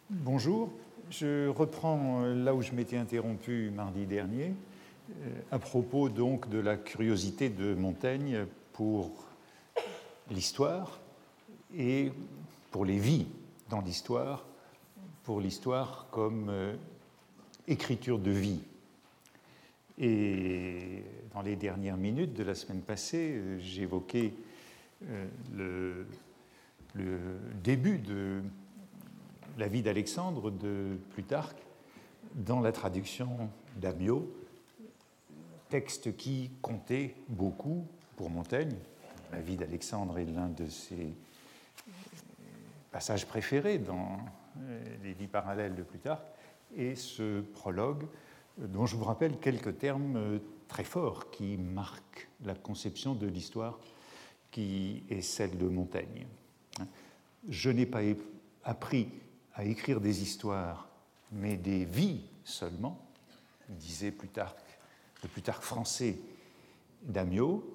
Bonjour, je reprends là où je m'étais interrompu mardi dernier, à propos donc de la curiosité de Montaigne pour l'histoire et pour les vies dans l'histoire, pour l'histoire comme écriture de vie. Et dans les dernières minutes de la semaine passée, j'évoquais le début de la vie d'Alexandre de Plutarque dans la traduction d'Amyot, texte qui comptait beaucoup pour Montaigne. La vie d'Alexandre est l'un de ses passages préférés dans les vies parallèles de Plutarque, et ce prologue dont je vous rappelle quelques termes très forts qui marquent la conception de l'histoire qui est celle de Montaigne. Je n'ai pas appris à écrire des histoires, mais des vies seulement, disait Plutarque, le Plutarque français d'Amyot.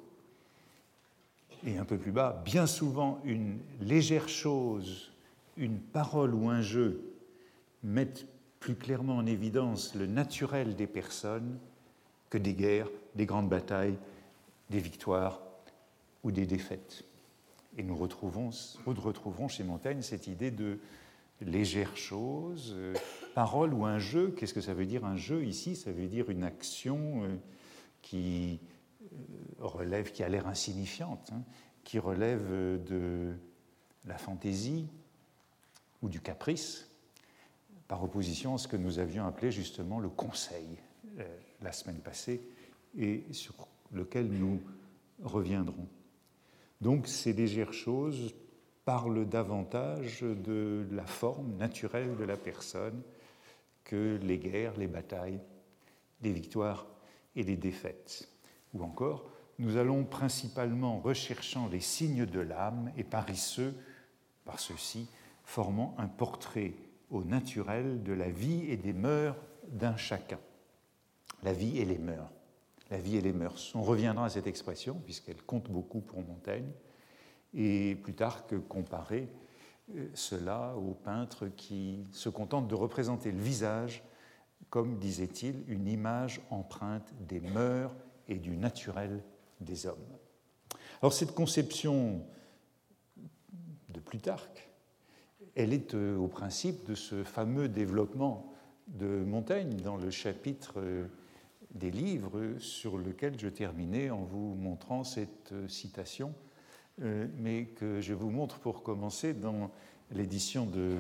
Et un peu plus bas, bien souvent une légère chose, une parole ou un jeu mettent plus clairement en évidence le naturel des personnes que des guerres, des grandes batailles, des victoires ou des défaites. Et nous retrouverons chez Montaigne cette idée de légère chose, parole ou un jeu. Qu'est-ce que ça veut dire un jeu ici? Ça veut dire une action qui relève, qui a l'air insignifiante, qui relève de la fantaisie ou du caprice, par opposition à ce que nous avions appelé justement le conseil la semaine passée et sur lequel nous reviendrons. Donc ces légères choses parlent davantage de la forme naturelle de la personne que les guerres, les batailles, les victoires et les défaites. Ou encore, nous allons principalement recherchant les signes de l'âme et par ceux-ci, formant un portrait au naturel de la vie et des mœurs d'un chacun. La vie et les mœurs. La vie et les mœurs. On reviendra à cette expression, puisqu'elle compte beaucoup pour Montaigne, et Plutarque comparait cela aux peintres qui se contentent de représenter le visage comme, disait-il, une image empreinte des mœurs et du naturel des hommes. Alors cette conception de Plutarque, elle est au principe de ce fameux développement de Montaigne dans le chapitre des livres sur lequel je terminais en vous montrant cette citation, mais que je vous montre pour commencer dans l'édition de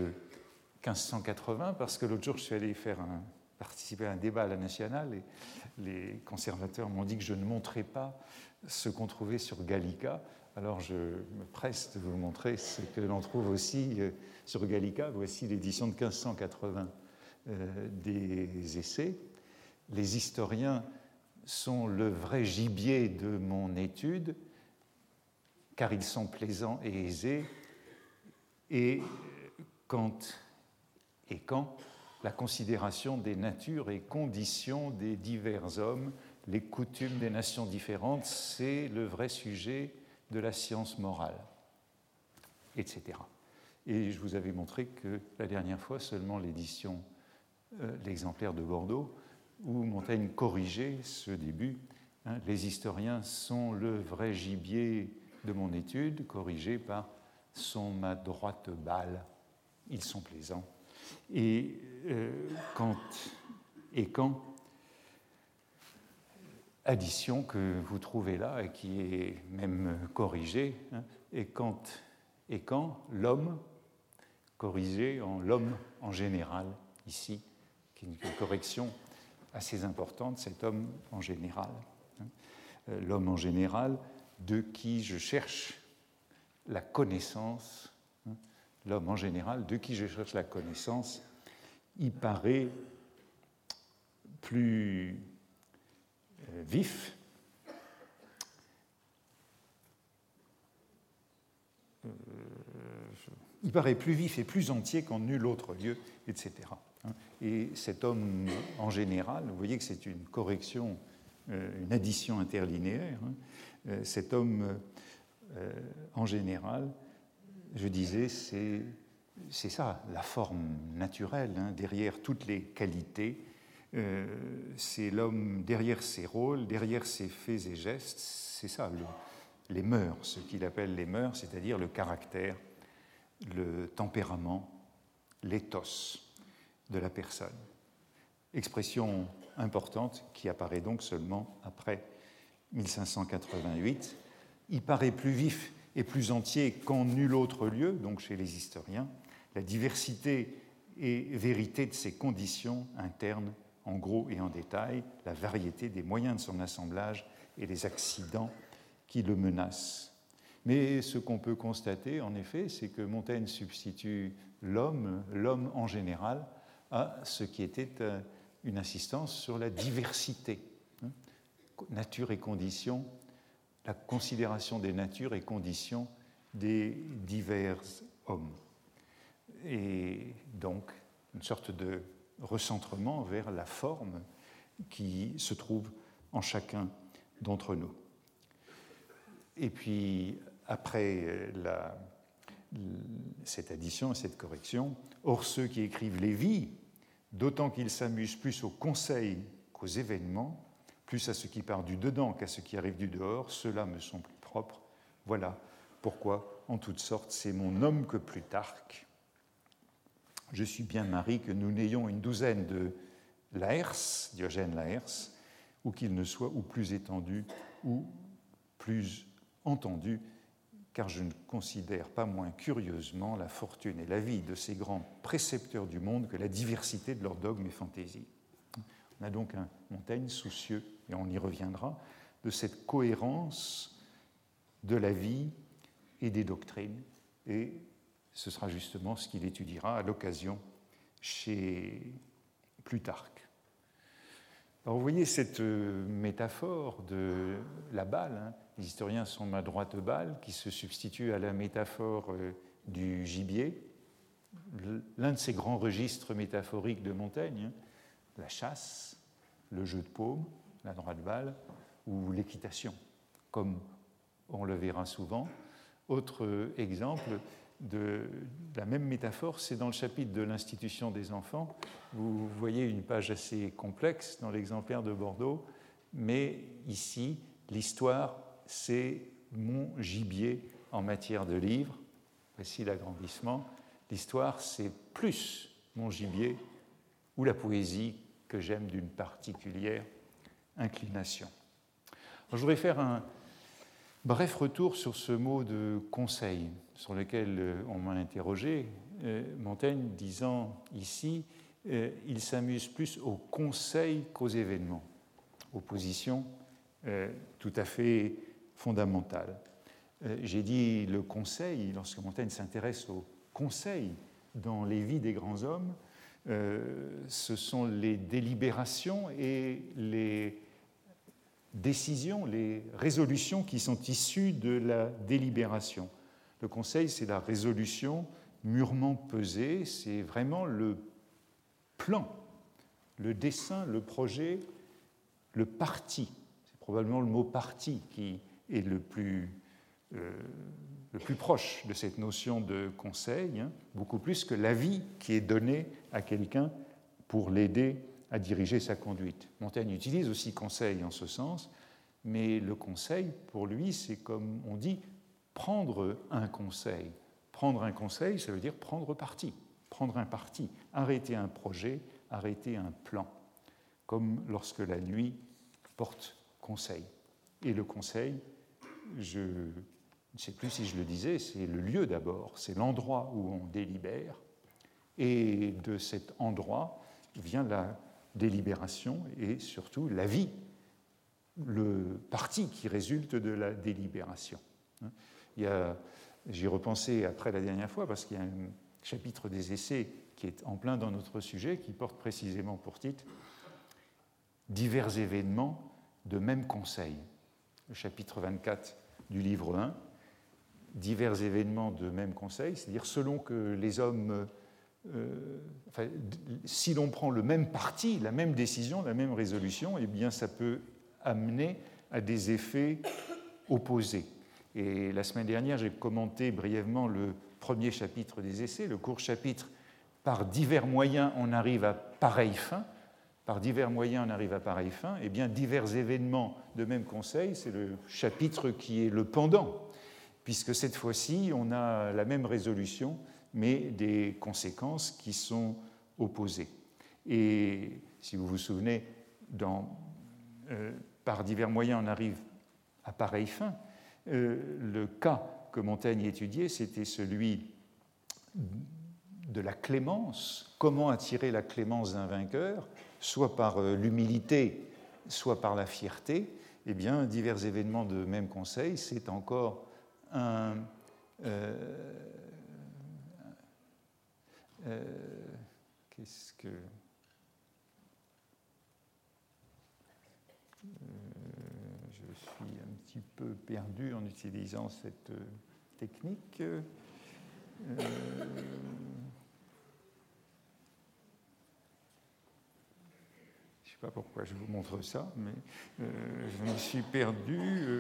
1580, parce que l'autre jour je suis allé participer à un débat à la Nationale et les conservateurs m'ont dit que je ne montrais pas ce qu'on trouvait sur Gallica. Alors je me presse de vous montrer ce que l'on trouve aussi sur Gallica. Voici l'édition de 1580 des essais. Les historiens sont le vrai gibier de mon étude, car ils sont plaisants et aisés, et quand la considération des natures et conditions des divers hommes, les coutumes des nations différentes, c'est le vrai sujet de la science morale, etc. Et je vous avais montré que la dernière fois, seulement l'exemplaire de Bordeaux, où Montaigne corrigeait ce début, les historiens sont le vrai gibier de mon étude, corrigé par sont ma droite balle, ils sont plaisants. Et quand, addition que vous trouvez là et qui est même corrigée, et quand l'homme, corrigé en l'homme en général, ici, qui est une correction assez importante, cet homme en général. L'homme en général, de qui je cherche la connaissance, l'homme en général, de qui je cherche la connaissance, il paraît plus vif, il paraît plus vif et plus entier qu'en nul autre lieu, etc. Et cet homme en général, vous voyez que c'est une correction, une addition interlinéaire, cet homme en général, je disais, c'est c'est ça, la forme naturelle, hein, derrière toutes les qualités. C'est l'homme derrière ses rôles, derrière ses faits et gestes, c'est ça, les mœurs, ce qu'il appelle les mœurs, c'est-à-dire le caractère, le tempérament, l'éthos de la personne. Expression importante qui apparaît donc seulement après 1588. Il paraît plus vif et plus entier qu'en nul autre lieu, donc chez les historiens, la diversité et vérité de ses conditions internes, en gros et en détail, la variété des moyens de son assemblage et les accidents qui le menacent. Mais ce qu'on peut constater, en effet, c'est que Montaigne substitue l'homme en général, à ce qui était une insistance sur la diversité, nature et conditions, la considération des natures et conditions des divers hommes. Et donc, une sorte de recentrement vers la forme qui se trouve en chacun d'entre nous. Et puis, après cette addition et cette correction, or ceux qui écrivent les vies, d'autant qu'ils s'amusent plus aux conseils qu'aux événements, plus à ce qui part du dedans qu'à ce qui arrive du dehors, ceux-là me sont plus propres. Voilà pourquoi, en toutes sortes, c'est mon homme que Plutarque. Je suis bien mari que nous n'ayons une douzaine de Laërce, Diogène Laërce, ou qu'il ne soit ou plus étendu ou plus entendu, car je ne considère pas moins curieusement la fortune et la vie de ces grands précepteurs du monde que la diversité de leurs dogmes et fantaisies. On a donc un Montaigne soucieux, et on y reviendra, de cette cohérence de la vie et des doctrines, et ce sera justement ce qu'il étudiera à l'occasion chez Plutarque. Alors vous voyez cette métaphore de la balle, hein, les historiens sont ma droite balle, qui se substitue à la métaphore du gibier, l'un de ces grands registres métaphoriques de Montaigne, hein, la chasse, le jeu de paume, la droite balle, ou l'équitation, comme on le verra souvent. Autre exemple de la même métaphore, c'est dans le chapitre de l'institution des enfants. Vous voyez une page assez complexe dans l'exemplaire de Bordeaux, mais ici, l'histoire, c'est mon gibier en matière de livres. Voici l'agrandissement. L'histoire, c'est plus mon gibier ou la poésie que j'aime d'une particulière inclination. Alors, je voudrais faire un bref retour sur ce mot de conseil, sur lequel on m'a interrogé. Montaigne disant ici, il s'amuse plus aux conseils qu'aux événements. Opposition tout à fait fondamentale. J'ai dit le conseil, lorsque Montaigne s'intéresse aux conseils dans les vies des grands hommes, ce sont les délibérations et les décisions, les résolutions qui sont issues de la délibération. Le conseil, c'est la résolution mûrement pesée, c'est vraiment le plan, le dessin, le projet, le parti. C'est probablement le mot parti qui est le plus proche de cette notion de conseil, hein, beaucoup plus que l'avis qui est donné à quelqu'un pour l'aider à diriger sa conduite. Montaigne utilise aussi conseil en ce sens, mais le conseil, pour lui, c'est comme on dit, prendre un conseil. Prendre un conseil, ça veut dire prendre parti, prendre un parti, arrêter un projet, arrêter un plan, comme lorsque la nuit porte conseil. Et le conseil, je ne sais plus si je le disais, c'est le lieu d'abord, c'est l'endroit où on délibère, et de cet endroit vient la délibération et surtout la vie, le parti qui résulte de la délibération. J'y ai repensé après la dernière fois parce qu'il y a un chapitre des Essais qui est en plein dans notre sujet, qui porte précisément pour titre « Divers événements de même conseil ». Le chapitre 24 du livre 1, « Divers événements de même conseil », c'est-à-dire selon que les hommes... si l'on prend le même parti, la même décision, la même résolution, eh bien ça peut amener à des effets opposés. Et la semaine dernière, j'ai commenté brièvement le premier chapitre des Essais, le court chapitre « Par divers moyens, on arrive à pareille fin ». Par divers moyens, on arrive à pareille fin. Eh bien, divers événements de même conseil, c'est le chapitre qui est le pendant, puisque cette fois-ci, on a la même résolution, mais des conséquences qui sont opposées. Et si vous vous souvenez, par divers moyens, on arrive à pareille fin, le cas que Montaigne étudiait, c'était celui de la clémence. Comment attirer la clémence d'un vainqueur, soit par l'humilité, soit par la fierté. Eh bien, divers événements de même conseil, c'est encore qu'est-ce que... je suis un petit peu perdu en utilisant cette technique. Je ne sais pas pourquoi je vous montre ça, mais je me suis perdu.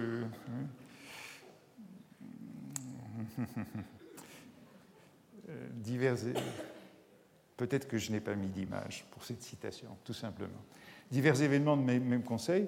Peut-être que je n'ai pas mis d'image pour cette citation, tout simplement. Divers événements de même conseil.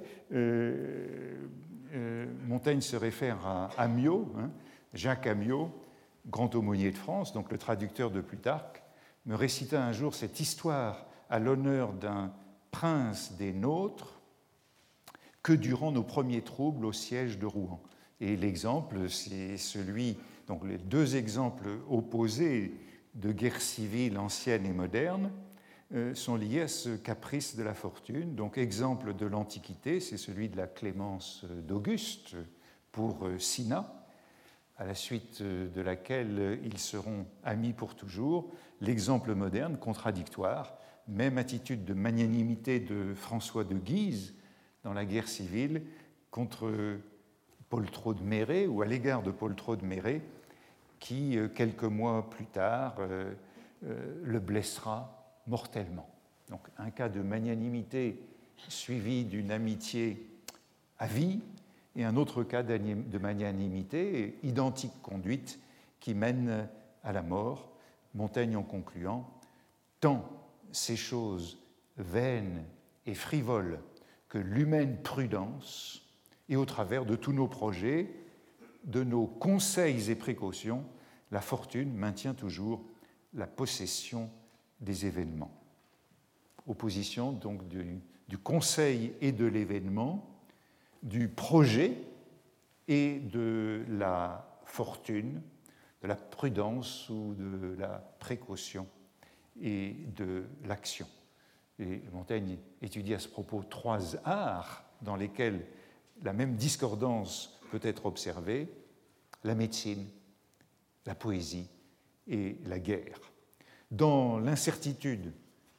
Montaigne se réfère à Amyot, Jacques Amyot, grand aumônier de France, donc le traducteur de Plutarque, me récita un jour cette histoire à l'honneur d'un prince des nôtres que durant nos premiers troubles au siège de Rouen. Et l'exemple, c'est celui, donc les deux exemples opposés de guerre civile ancienne et moderne sont liés à ce caprice de la fortune. Donc, exemple de l'Antiquité, c'est celui de la clémence d'Auguste pour Cinna, à la suite de laquelle ils seront amis pour toujours. L'exemple moderne, contradictoire, même attitude de magnanimité de François de Guise dans la guerre civile contre Poltrot de Méré, ou à l'égard de Poltrot de Méré, qui, quelques mois plus tard, le blessera mortellement. Donc, un cas de magnanimité suivi d'une amitié à vie, et un autre cas de magnanimité, identique conduite, qui mène à la mort. Montaigne en concluant, « Tant ces choses vaines et frivoles que l'humaine prudence, et au travers de tous nos projets, de nos conseils et précautions, la fortune maintient toujours la possession des événements. » Opposition donc du conseil et de l'événement, du projet et de la fortune, de la prudence ou de la précaution et de l'action. Et Montaigne étudie à ce propos trois arts dans lesquels la même discordance peut être observée: la médecine, la poésie et la guerre. Dans l'incertitude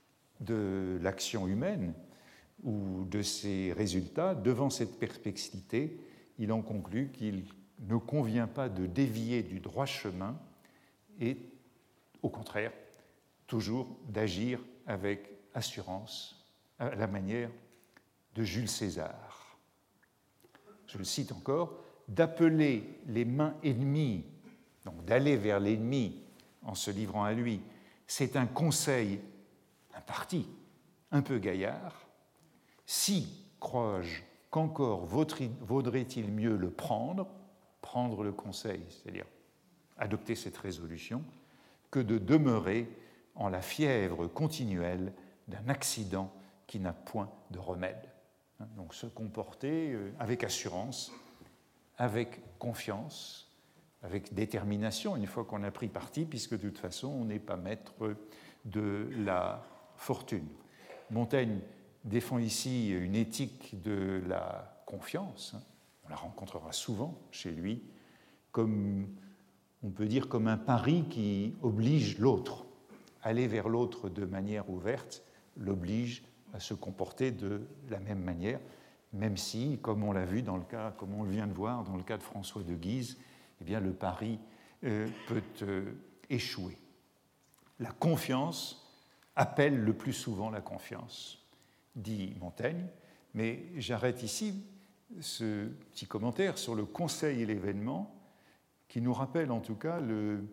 de l'action humaine ou de ses résultats, devant cette perplexité, il en conclut qu'il ne convient pas de dévier du droit chemin et, au contraire, toujours d'agir avec assurance, à la manière de Jules César. Je le cite encore, « d'appeler les mains ennemies, donc d'aller vers l'ennemi en se livrant à lui, c'est un conseil, un parti, un peu gaillard. Si, crois-je, qu'encore vaudrait-il mieux le prendre le conseil, c'est-à-dire adopter cette résolution, que de demeurer en la fièvre continuelle d'un accident qui n'a point de remède. » Donc se comporter avec assurance, avec confiance, avec détermination, une fois qu'on a pris parti, puisque de toute façon, on n'est pas maître de la fortune. Montaigne défend ici une éthique de la confiance. On la rencontrera souvent chez lui, comme, on peut dire, comme un pari qui oblige l'autre. Aller vers l'autre de manière ouverte l'oblige à se comporter de la même manière, même si, comme on l'a vu dans le cas, comme on vient de voir dans le cas de François de Guise, eh bien, le pari peut échouer. La confiance appelle le plus souvent la confiance, dit Montaigne, mais j'arrête ici ce petit commentaire sur le conseil et l'événement qui nous rappelle en tout cas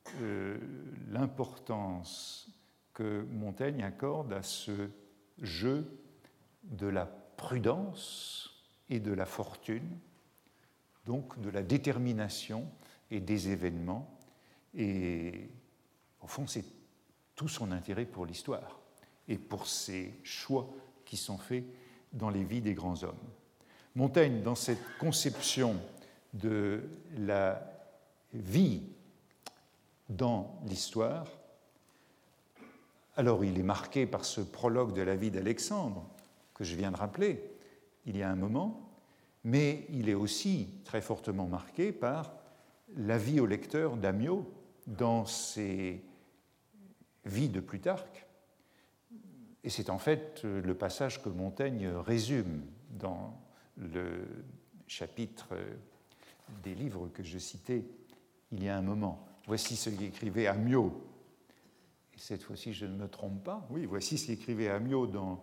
l'importance que Montaigne accorde à ce jeu de la prudence et de la fortune, donc de la détermination et des événements. Et au fond, c'est tout son intérêt pour l'histoire et pour ces choix qui sont faits dans les vies des grands hommes. Montaigne, dans cette conception de la vie dans l'histoire, alors il est marqué par ce prologue de la vie d'Alexandre que je viens de rappeler il y a un moment, mais il est aussi très fortement marqué par la vie au lecteur d'Amyot dans ses vies de Plutarque. Et c'est en fait le passage que Montaigne résume dans le chapitre des livres que je citais il y a un moment. Voici ce qu'écrivait Amyot. Et cette fois-ci, je ne me trompe pas. Oui, voici ce qu'écrivait Amyot dans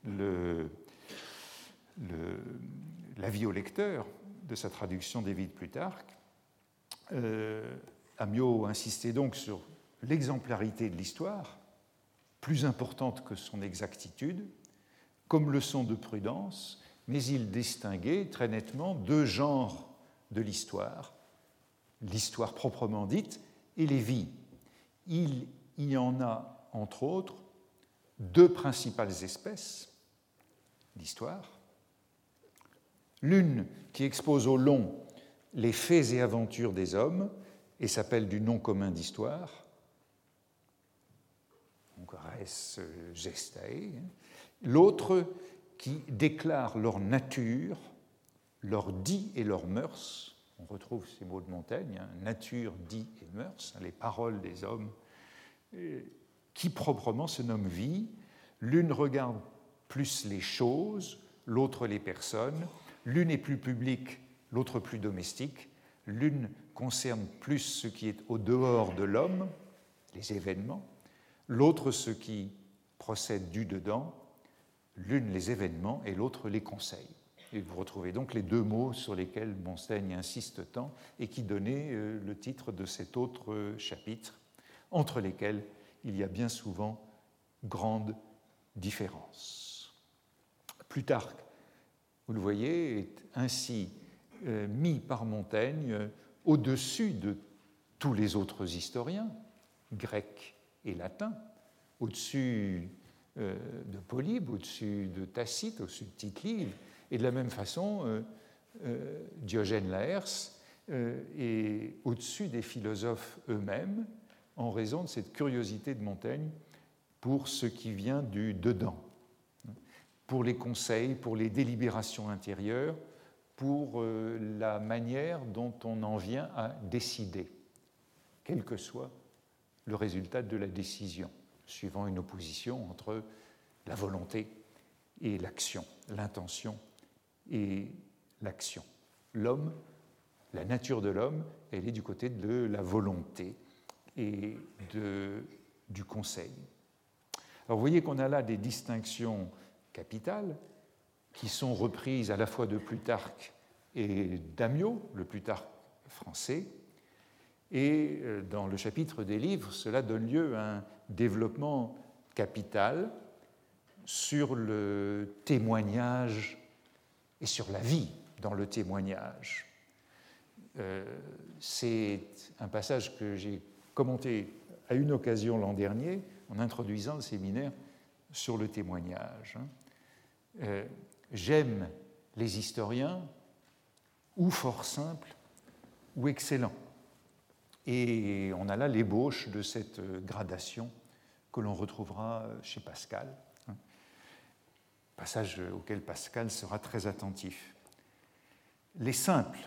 la vie au lecteur de sa traduction des vies de Plutarque. Amyot insistait donc sur l'exemplarité de l'histoire, plus importante que son exactitude, comme leçon de prudence, mais il distinguait très nettement deux genres de l'histoire proprement dite et les vies. Il y en a, entre autres, deux principales espèces d'histoire. L'une qui expose au long les faits et aventures des hommes et s'appelle du nom commun d'histoire, donc res gestae. L'autre qui déclare leur nature, leur dit et leurs mœurs. On retrouve ces mots de Montaigne, nature, dit et mœurs, les paroles des hommes, qui proprement se nomment vie. L'une regarde plus les choses, l'autre les personnes. L'une est plus publique, l'autre plus domestique. L'une concerne plus ce qui est au dehors de l'homme, les événements. L'autre ce qui procède du dedans. L'une les événements et l'autre les conseils. Et vous retrouvez donc les deux mots sur lesquels Montaigne insiste tant et qui donnaient le titre de cet autre chapitre, entre lesquels il y a bien souvent grande différence. Plutarque, vous le voyez, est ainsi mis par Montaigne au-dessus de tous les autres historiens, grecs et latins, au-dessus de Polybe, au-dessus de Tacite, au-dessus de Tite-Live, et de la même façon, Diogène Laërce est au-dessus des philosophes eux-mêmes en raison de cette curiosité de Montaigne pour ce qui vient du dedans, pour les conseils, pour les délibérations intérieures, pour la manière dont on en vient à décider, quel que soit le résultat de la décision, suivant une opposition entre la volonté et l'action, l'intention et l'action. L'homme, la nature de l'homme, elle est du côté de la volonté et du conseil. Alors vous voyez qu'on a là des distinctions capitales qui sont reprises à la fois de Plutarque et d'Amyot, le Plutarque français, et dans le chapitre des livres, cela donne lieu à un développement capital sur le témoignage et sur la vie dans le témoignage. C'est un passage que j'ai commenté à une occasion l'an dernier en introduisant le séminaire sur le témoignage. J'aime les historiens ou fort simples ou excellents. Et on a là l'ébauche de cette gradation que l'on retrouvera chez Pascal, passage auquel Pascal sera très attentif. Les simples,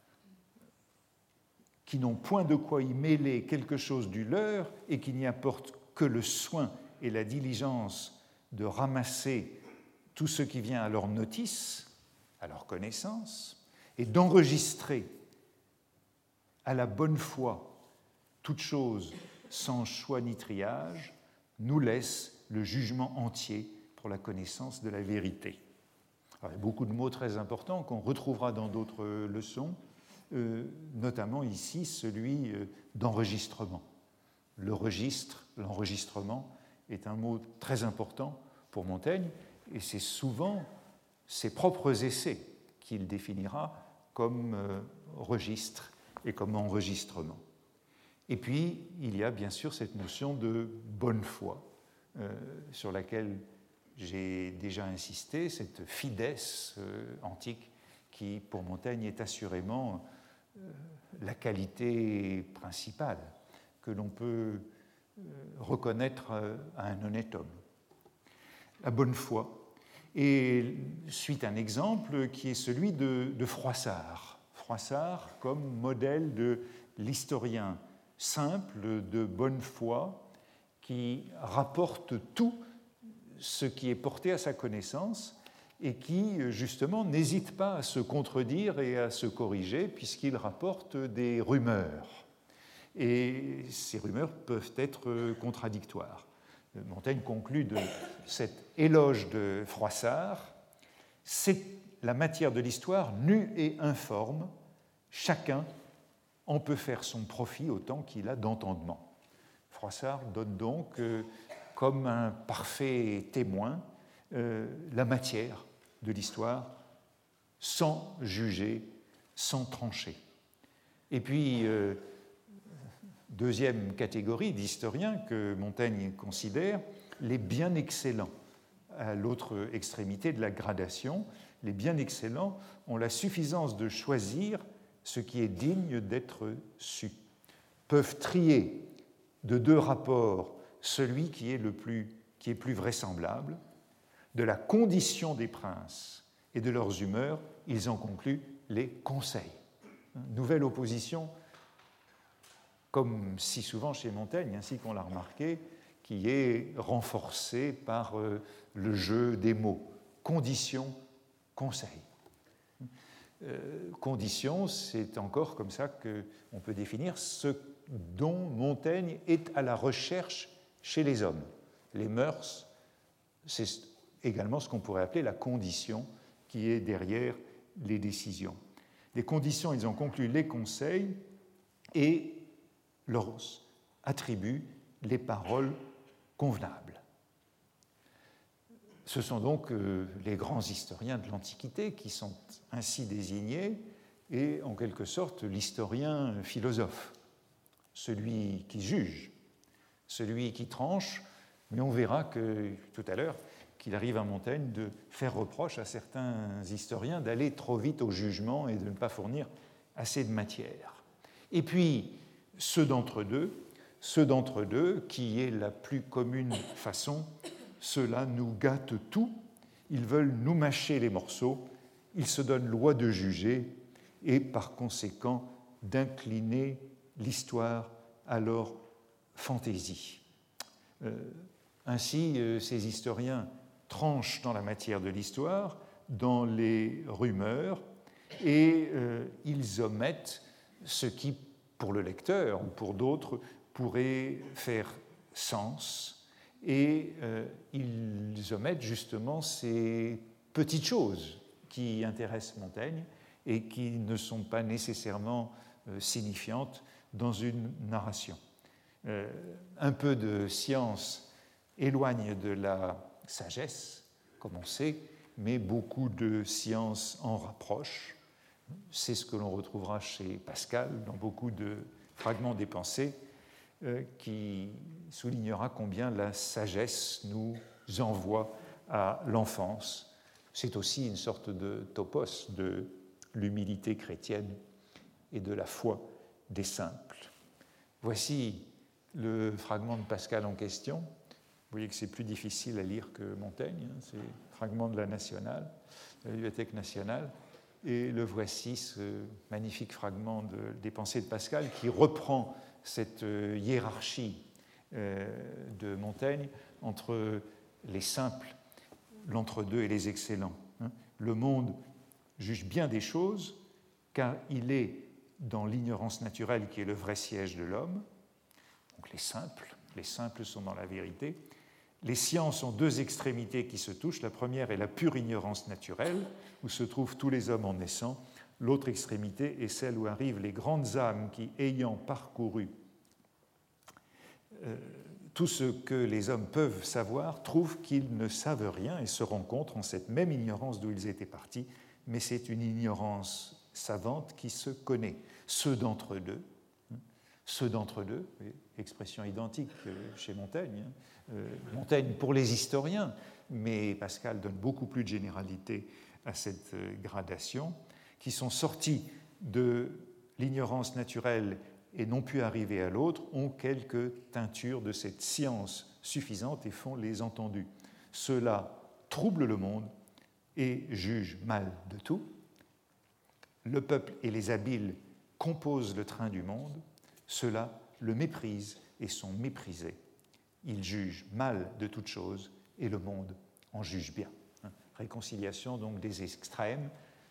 qui n'ont point de quoi y mêler quelque chose du leur et qui n'y apportent que le soin et la diligence de ramasser tout ce qui vient à leur notice, à leur connaissance, et d'enregistrer à la bonne foi toute chose sans choix ni triage, nous laisse le jugement entier pour la connaissance de la vérité. Alors, il y a beaucoup de mots très importants qu'on retrouvera dans d'autres leçons, notamment ici celui d'enregistrement. Le registre, l'enregistrement, est un mot très important pour Montaigne, et c'est souvent ses propres essais qu'il définira comme registre et comme enregistrement. Et puis, il y a bien sûr cette notion de bonne foi, sur laquelle j'ai déjà insisté, cette fides antique qui, pour Montaigne, est assurément la qualité principale que l'on peut reconnaître à un honnête homme. La bonne foi. Et suite un exemple qui est celui de Froissart. Froissart comme modèle de l'historien simple, de bonne foi, qui rapporte tout ce qui est porté à sa connaissance et qui, justement, n'hésite pas à se contredire et à se corriger puisqu'il rapporte des rumeurs. Et ces rumeurs peuvent être contradictoires. Montaigne conclut de cet éloge de Froissart: c'est la matière de l'histoire nue et informe, chacun en peut faire son profit autant qu'il a d'entendement. Froissart donne donc comme un parfait témoin la matière de l'histoire sans juger, sans trancher. Et puis, deuxième catégorie d'historiens que Montaigne considère, les bien excellents, à l'autre extrémité de la gradation. Les bien excellents ont la suffisance de choisir ce qui est digne d'être su, peuvent trier de deux rapports celui qui est plus vraisemblable. De la condition des princes et de leurs humeurs, ils en concluent les conseils. Nouvelle opposition, comme si souvent chez Montaigne, ainsi qu'on l'a remarqué, qui est renforcée par le jeu des mots. Condition, conseil. Condition, c'est encore comme ça qu'on peut définir ce dont Montaigne est à la recherche chez les hommes. Les mœurs, c'est également ce qu'on pourrait appeler la condition qui est derrière les décisions. Les conditions, ils ont conclu les conseils et leur attribuent les paroles convenables. Ce sont donc les grands historiens de l'Antiquité qui sont ainsi désignés et en quelque sorte l'historien philosophe, celui qui juge, celui qui tranche, mais on verra que tout à l'heure qu'il arrive à Montaigne de faire reproche à certains historiens d'aller trop vite au jugement et de ne pas fournir assez de matière. Et puis, ceux d'entre deux, qui est la plus commune façon, ceux-là nous gâtent tout, ils veulent nous mâcher les morceaux, ils se donnent loi de juger et par conséquent d'incliner l'histoire à leur fantaisie. Ainsi, ces historiens tranchent dans la matière de l'histoire, dans les rumeurs, et ils omettent ce qui, pour le lecteur ou pour d'autres, pourrait faire sens, et ils omettent justement ces petites choses qui intéressent Montaigne et qui ne sont pas nécessairement signifiantes dans une narration. Un peu de science éloigne de la sagesse, comme on sait, mais beaucoup de science en rapproche. C'est ce que l'on retrouvera chez Pascal dans beaucoup de fragments des pensées, qui soulignera combien la sagesse nous envoie à l'enfance. C'est aussi une sorte de topos de l'humilité chrétienne et de la foi des simples. Voici le fragment de Pascal en question. Vous voyez que c'est plus difficile à lire que Montaigne, c'est le fragment de la Nationale, de la Bibliothèque nationale. Et le voici, ce magnifique fragment des pensées de Pascal qui reprend cette hiérarchie de Montaigne entre les simples, l'entre-deux et les excellents. Le monde juge bien des choses car il est dans l'ignorance naturelle qui est le vrai siège de l'homme. Donc les simples sont dans la vérité. Les sciences ont deux extrémités qui se touchent. La première est la pure ignorance naturelle, où se trouvent tous les hommes en naissant. L'autre extrémité est celle où arrivent les grandes âmes qui, ayant parcouru tout ce que les hommes peuvent savoir trouvent qu'ils ne savent rien et se rencontrent en cette même ignorance d'où ils étaient partis, mais c'est une ignorance savante qui se connaît. Ceux d'entre deux, expression identique chez Montaigne, Montaigne pour les historiens, mais Pascal donne beaucoup plus de généralité à cette gradation, qui sont sortis de l'ignorance naturelle et n'ont pu arriver à l'autre, ont quelques teintures de cette science suffisante et font les entendus. Ceux-là troublent le monde et jugent mal de tout. Le peuple et les habiles composent le train du monde. Ceux-là le méprisent et sont méprisés. Ils jugent mal de toute chose et le monde en juge bien. Réconciliation donc des extrêmes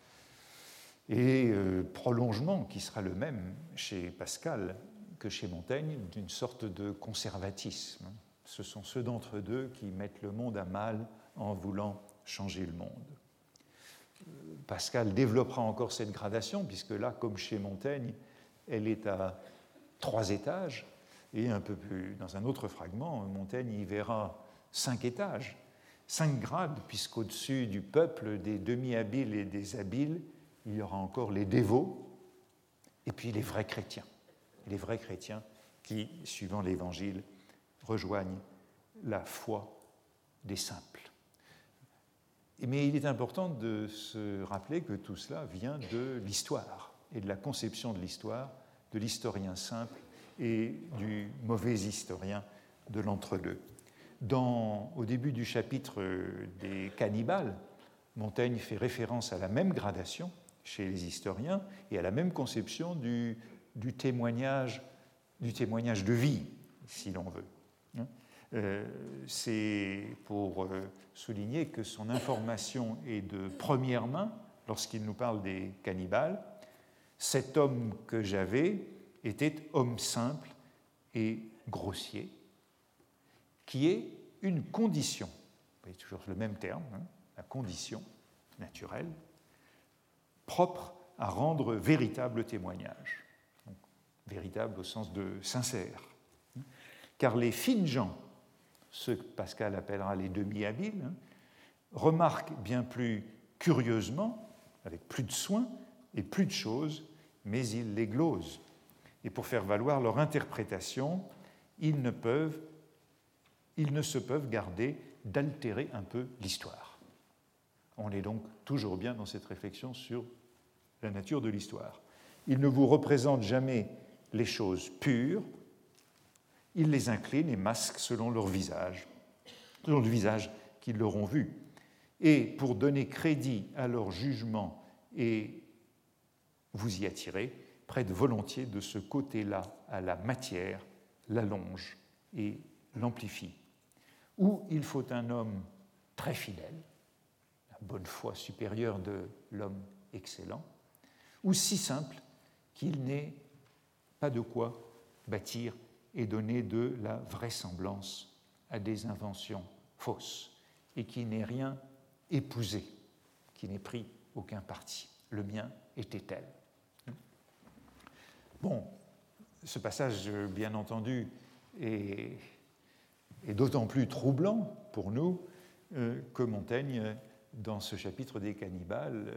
et prolongement qui sera le même chez Pascal que chez Montaigne d'une sorte de conservatisme. Ce sont ceux d'entre deux qui mettent le monde à mal en voulant changer le monde. Pascal développera encore cette gradation puisque là, comme chez Montaigne, elle est à 3 étages et un peu plus dans un autre fragment, Montaigne y verra 5 étages, 5 grades, puisqu'au-dessus du peuple, des demi-habiles et des habiles, il y aura encore les dévots et puis les vrais chrétiens. Les vrais chrétiens qui, suivant l'Évangile, rejoignent la foi des simples. Mais il est important de se rappeler que tout cela vient de l'histoire et de la conception de l'histoire, de l'historien simple et du mauvais historien de l'entre-deux. Au début du chapitre des cannibales, Montaigne fait référence à la même gradation chez les historiens et à la même conception du témoignage de vie, si l'on veut. C'est pour souligner que son information est de première main lorsqu'il nous parle des cannibales. Cet homme que j'avais était homme simple et grossier, qui est une condition, vous voyez toujours le même terme, la condition naturelle, propre à rendre véritable témoignage. Donc, véritable au sens de sincère. Car les fines gens, ceux que Pascal appellera les demi-habiles, remarquent bien plus curieusement, avec plus de soin et plus de choses, mais ils les glosent. Et pour faire valoir leur interprétation, ils ne se peuvent garder d'altérer un peu l'histoire. On est donc toujours bien dans cette réflexion sur la nature de l'histoire. Ils ne vous représentent jamais les choses pures, ils les inclinent et masquent selon leur visage, selon le visage qu'ils leur ont vu. Et pour donner crédit à leur jugement et vous y attirer, prête volontiers de ce côté-là à la matière, l'allonge et l'amplifie. Ou il faut un homme très fidèle, la bonne foi supérieure de l'homme excellent, ou si simple qu'il n'ait pas de quoi bâtir et donner de la vraisemblance à des inventions fausses, et qui n'ait rien épousé, qui n'ait pris aucun parti. Le mien était tel. Bon, ce passage, bien entendu, est d'autant plus troublant pour nous que Montaigne, dans ce chapitre des cannibales,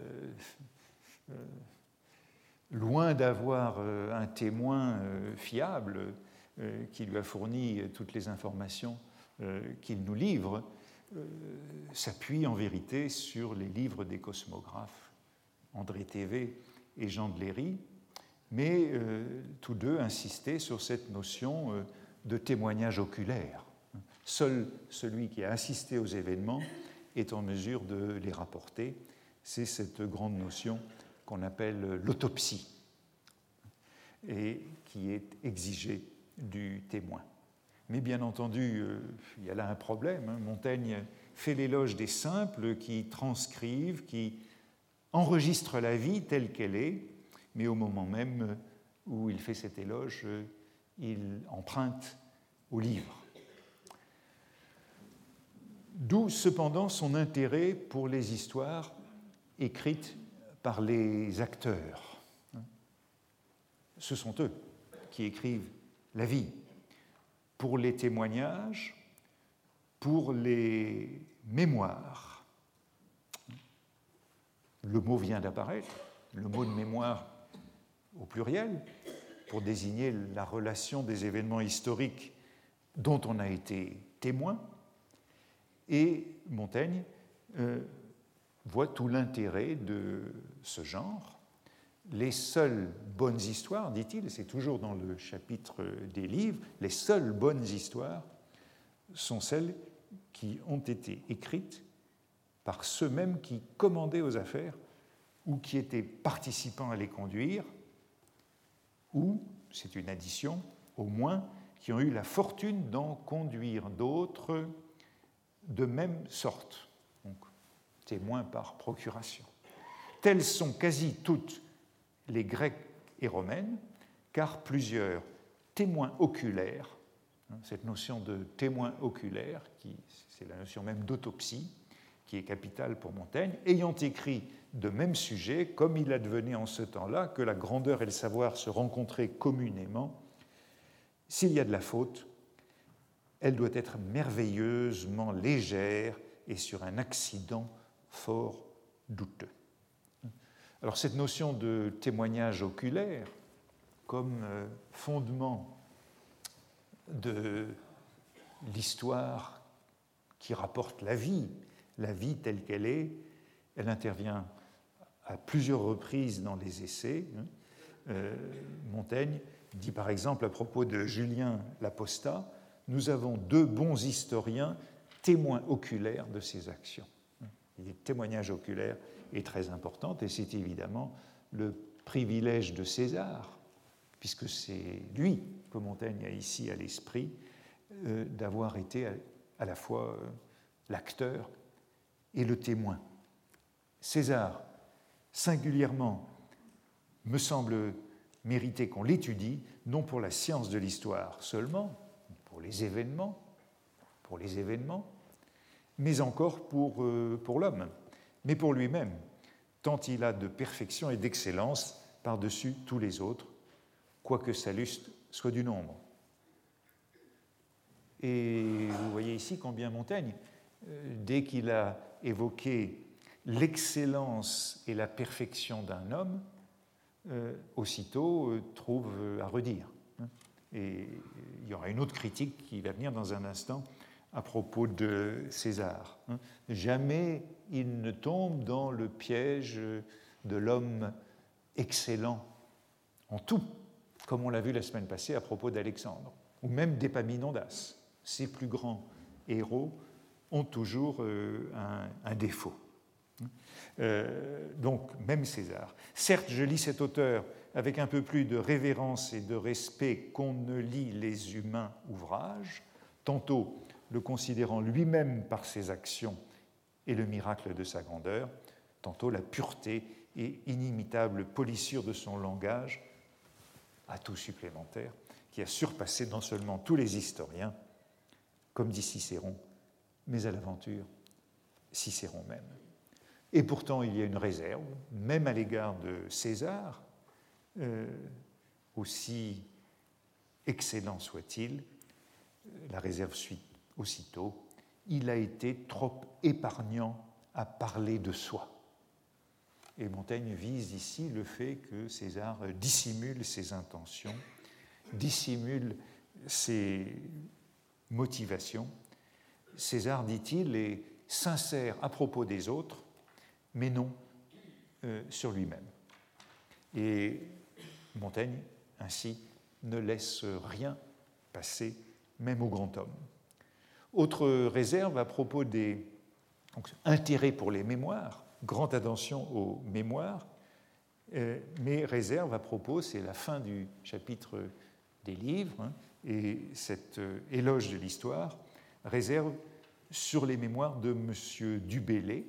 loin d'avoir un témoin fiable qui lui a fourni toutes les informations qu'il nous livre, s'appuie en vérité sur les livres des cosmographes André Thévé et Jean de Léry, mais tous deux insistaient sur cette notion de témoignage oculaire. Seul celui qui a assisté aux événements est en mesure de les rapporter. C'est cette grande notion qu'on appelle l'autopsie et qui est exigée du témoin. Mais bien entendu, il y a là un problème. Montaigne fait l'éloge des simples qui transcrivent, qui enregistrent la vie telle qu'elle est, mais au moment même où il fait cet éloge, il emprunte au livre. D'où cependant son intérêt pour les histoires écrites par les acteurs. Ce sont eux qui écrivent la vie. pour les témoignages, pour les mémoires. Le mot vient d'apparaître, le mot de mémoire au pluriel, pour désigner la relation des événements historiques dont on a été témoin. Et Montaigne voit tout l'intérêt de ce genre. Les seules bonnes histoires, dit-il, c'est toujours dans le chapitre des livres, les seules bonnes histoires sont celles qui ont été écrites par ceux-mêmes qui commandaient aux affaires ou qui étaient participants à les conduire, ou, c'est une addition, au moins, qui ont eu la fortune d'en conduire d'autres de même sorte, donc témoins par procuration. Telles sont quasi toutes les grecques et romaines, car plusieurs témoins oculaires, cette notion de témoin oculaire, c'est la notion même d'autopsie, qui est capitale pour Montaigne, ayant écrit de même sujet, comme il advenait en ce temps-là que la grandeur et le savoir se rencontraient communément, s'il y a de la faute, elle doit être merveilleusement légère et sur un accident fort douteux. Alors cette notion de témoignage oculaire comme fondement de l'histoire qui rapporte la vie telle qu'elle est, elle intervient à plusieurs reprises dans les essais. Montaigne dit par exemple à propos de Julien l'Apostat, « Nous avons deux bons historiens, témoins oculaires de ses actions. » Le témoignage oculaire est très important et c'est évidemment le privilège de César, puisque c'est lui que Montaigne a ici à l'esprit, d'avoir été à la fois l'acteur et le témoin. César, singulièrement, me semble mériter qu'on l'étudie, non pour la science de l'histoire seulement, pour les événements, mais encore pour l'homme, mais pour lui-même, tant il a de perfection et d'excellence par-dessus tous les autres, quoique sa lustre soit du nombre. Et vous voyez ici combien Montaigne, dès qu'il a évoqué l'excellence et la perfection d'un homme, aussitôt trouve à redire. Et il y aura une autre critique qui va venir dans un instant à propos de César. Jamais il ne tombe dans le piège de l'homme excellent en tout, comme on l'a vu la semaine passée à propos d'Alexandre, ou même d'Épaminondas. Ces plus grands héros ont toujours un défaut. Donc, même César. Certes, je lis cet auteur avec un peu plus de révérence et de respect qu'on ne lit les humains ouvrages, tantôt le considérant lui-même par ses actions et le miracle de sa grandeur, tantôt la pureté et inimitable polissure de son langage, atout supplémentaire, qui a surpassé non seulement tous les historiens, comme dit Cicéron, mais à l'aventure, Cicéron même. Et pourtant, il y a une réserve, même à l'égard de César, aussi excellent soit-il, la réserve suit aussitôt, il a été trop épargnant à parler de soi. Et Montaigne vise ici le fait que César dissimule ses intentions, dissimule ses motivations. César, dit-il, est sincère à propos des autres, mais non sur lui-même. Et Montaigne, ainsi, ne laisse rien passer, même au grand homme. Autre réserve à propos des intérêts pour les mémoires, grande attention aux mémoires, mais réserve à propos, c'est la fin du chapitre des livres, et cet éloge de l'histoire, réserve sur les mémoires de M. Du Bellay.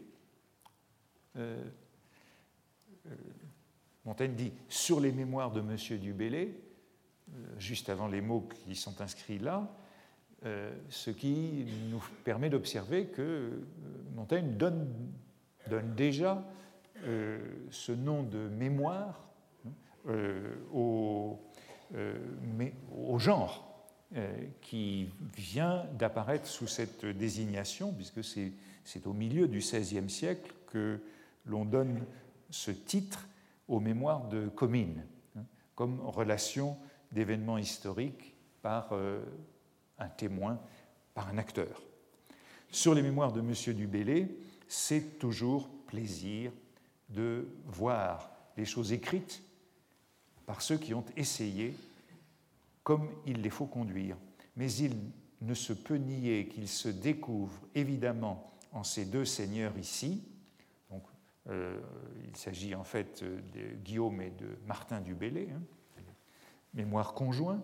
Montaigne dit « sur les mémoires de M. Du Bellay », juste avant les mots qui sont inscrits là, ce qui nous permet d'observer que Montaigne donne déjà ce nom de mémoire au genre qui vient d'apparaître sous cette désignation, puisque c'est au milieu du XVIe siècle que l'on donne ce titre aux mémoires de Comines, comme relation d'événements historiques par un témoin, par un acteur. Sur les mémoires de M. du Bellay, c'est toujours plaisir de voir les choses écrites par ceux qui ont essayé comme il les faut conduire. Mais il ne se peut nier qu'il se découvre évidemment en ces deux seigneurs ici. Donc, il s'agit en fait de Guillaume et de Martin du Bellay, mémoires conjoints.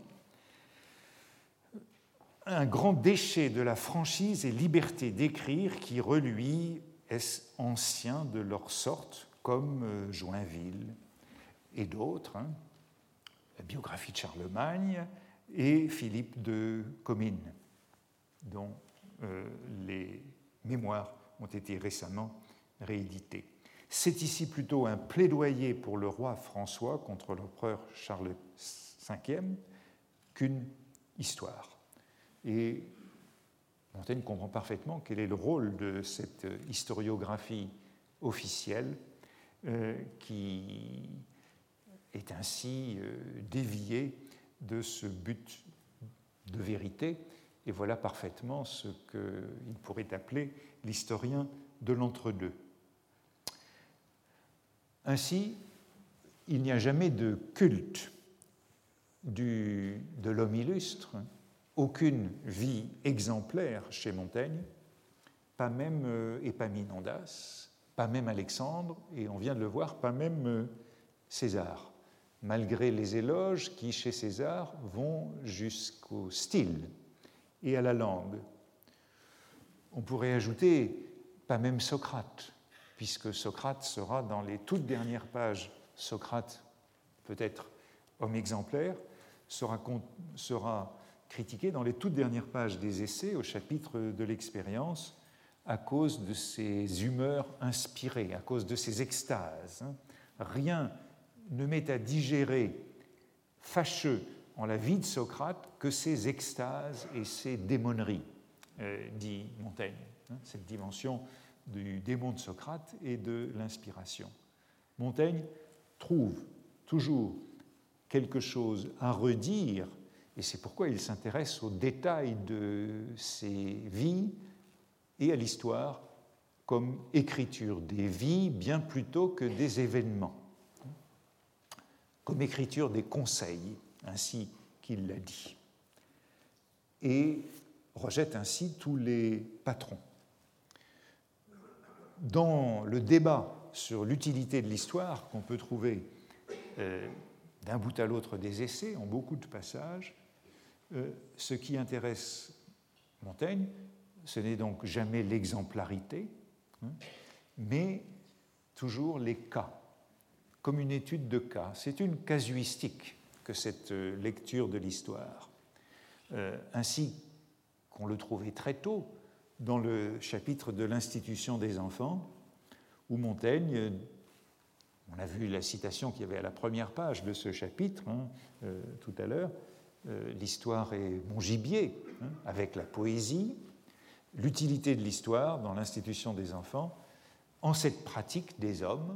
Un grand déchet de la franchise et liberté d'écrire qui reluit est ancien de leur sorte, comme Joinville et d'autres, la biographie de Charlemagne et Philippe de Comines, dont les mémoires ont été récemment rééditées. C'est ici plutôt un plaidoyer pour le roi François contre l'empereur Charles V qu'une histoire. Et Montaigne comprend parfaitement quel est le rôle de cette historiographie officielle qui est ainsi déviée de ce but de vérité. Et voilà parfaitement ce qu'il pourrait appeler l'historien de l'entre-deux. Ainsi, il n'y a jamais de culte de l'homme illustre, aucune vie exemplaire chez Montaigne, pas même Épaminondas, pas même Alexandre, et on vient de le voir, pas même César, malgré les éloges qui, chez César, vont jusqu'au style et à la langue. On pourrait ajouter, pas même Socrate, puisque Socrate sera dans les toutes dernières pages, Socrate, peut-être homme exemplaire, sera critiqué dans les toutes dernières pages des essais au chapitre de l'expérience à cause de ses humeurs inspirées, à cause de ses extases. Rien ne met à digérer fâcheux en la vie de Socrate que ses extases et ses démonneries, dit Montaigne, cette dimension du démon de Socrate et de l'inspiration. Montaigne trouve toujours quelque chose à redire, et c'est pourquoi il s'intéresse aux détails de ses vies et à l'histoire comme écriture des vies bien plutôt que des événements, comme écriture des conseils, ainsi qu'il l'a dit, et rejette ainsi tous les patrons. Dans le débat sur l'utilité de l'histoire qu'on peut trouver d'un bout à l'autre des essais, en beaucoup de passages, ce qui intéresse Montaigne, ce n'est donc jamais l'exemplarité, mais toujours les cas, comme une étude de cas. C'est une casuistique que cette lecture de l'histoire, ainsi qu'on le trouvait très tôt dans le chapitre de l'institution des enfants, où Montaigne, on a vu la citation qu'il y avait à la première page de ce chapitre tout à l'heure, l'histoire est mon gibier, avec la poésie, l'utilité de l'histoire dans l'institution des enfants, en cette pratique des hommes,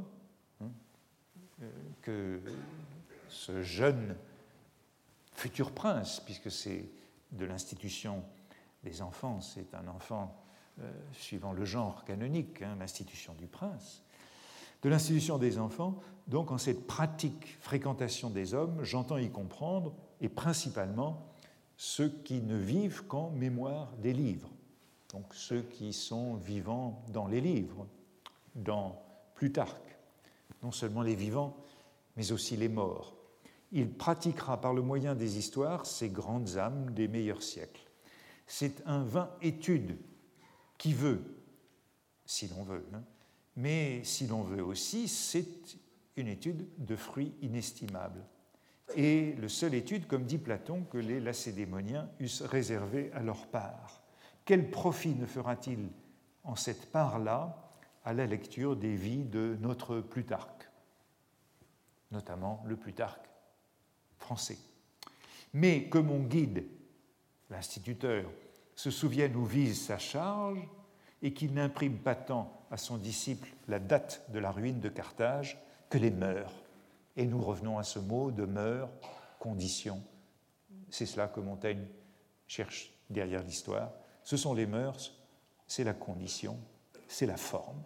que ce jeune futur prince, puisque c'est de l'institution des enfants, c'est un enfant suivant le genre canonique, l'institution du prince, de l'institution des enfants, donc en cette pratique fréquentation des hommes, j'entends y comprendre, et principalement ceux qui ne vivent qu'en mémoire des livres, donc ceux qui sont vivants dans les livres, dans Plutarque, non seulement les vivants, mais aussi les morts. Il pratiquera par le moyen des histoires ces grandes âmes des meilleurs siècles. C'est un vain étude qui veut, si l'on veut, mais si l'on veut aussi, c'est une étude de fruits inestimables. Et le seul étude, comme dit Platon, que les Lacédémoniens eussent réservé à leur part. Quel profit ne fera-t-il en cette part-là à la lecture des vies de notre Plutarque, notamment le Plutarque français. Mais que mon guide l'instituteur, se souvienne où vise sa charge et qu'il n'imprime pas tant à son disciple la date de la ruine de Carthage que les mœurs. Et nous revenons à ce mot de mœurs, conditions. C'est cela que Montaigne cherche derrière l'histoire. Ce sont les mœurs, c'est la condition, c'est la forme.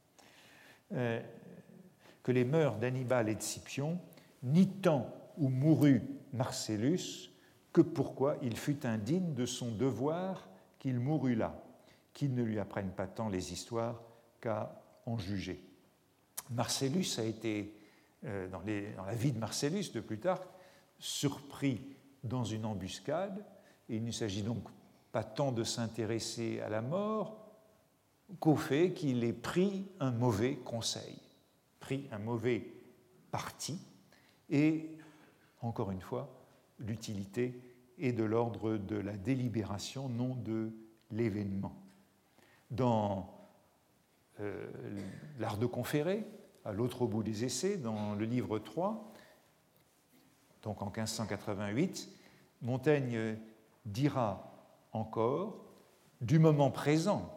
Que les mœurs d'Hannibal et de Scipion, ni tant où mourut Marcellus, que pourquoi il fut indigne de son devoir qu'il mourût là, qu'il ne lui apprenne pas tant les histoires qu'à en juger. Marcellus a été, dans la vie de Marcellus de Plutarque, surpris dans une embuscade, et il ne s'agit donc pas tant de s'intéresser à la mort qu'au fait qu'il ait pris un mauvais conseil, pris un mauvais parti, et, encore une fois, l'utilité est de l'ordre de la délibération, non de l'événement. Dans l'Art de conférer, à l'autre bout des essais, dans le livre 3, donc en 1588, Montaigne dira encore, du moment présent